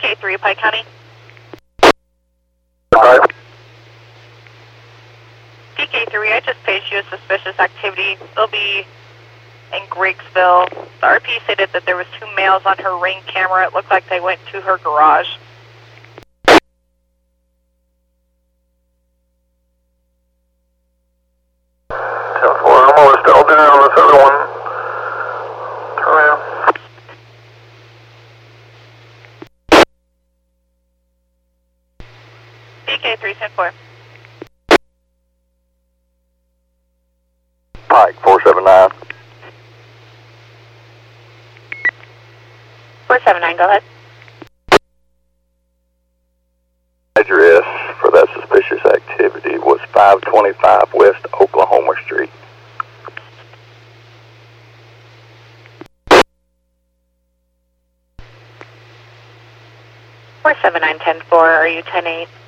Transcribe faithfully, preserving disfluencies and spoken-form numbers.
K three, Pike County. Right. P K three, I just paged you a suspicious activity. They'll be in Griggsville. The R P stated that there was two males on her Ring camera. It looked like they went to her garage. ten four, I'm almost still doing on this other one. Turn around. P K three, ten four. Pike, four seven nine. four seven nine, go ahead. Address for that suspicious activity was five twenty-five West Oklahoma Street. four seven nine, ten four, are you ten eight?